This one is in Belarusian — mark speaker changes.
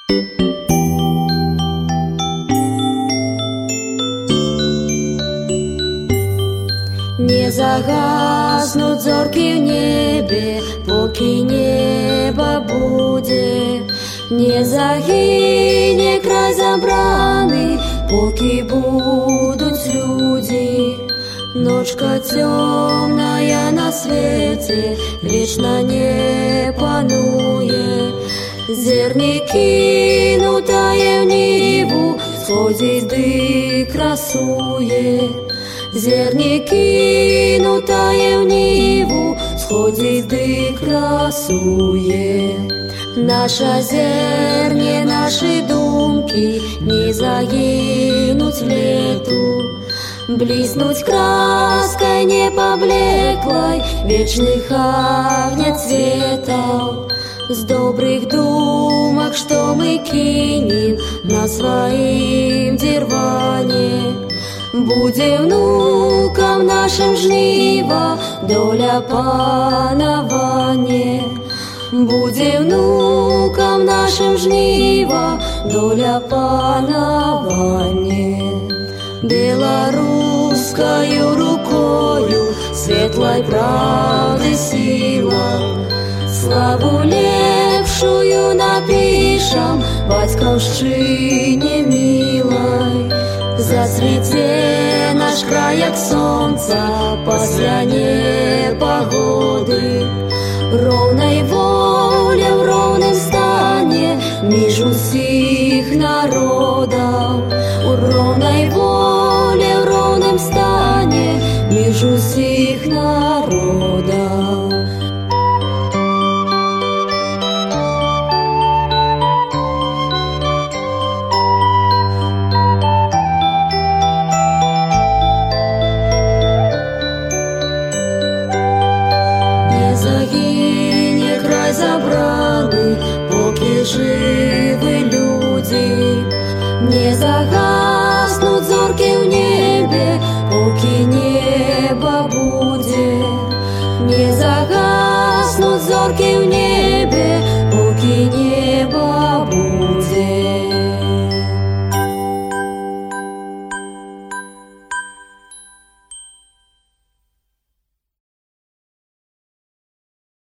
Speaker 1: Не загаснуть зорки в небе, поки небо буде, не загине край забраны, поки будут люди. Ночка темная на свете вечно не пануе, зерни кинутое в ниву сходит ды красуе. Зерни кинутое в ниву сходит ды красуе. Наша зерне, наши думки не загинуть в лету, блеснуть краской не поблеклой вечных огнецветов. С добрых думок, что мы кинем на своим дерване, буде внукам нашим жнива доля панаване. Буде внукам нашим жнива доля панаване. Белорусскою рукою светлой правды сила, славу лепшую напишем батьківщині милой. Зацвіте наш край, як сонце після непогоди, ровной воле в ровном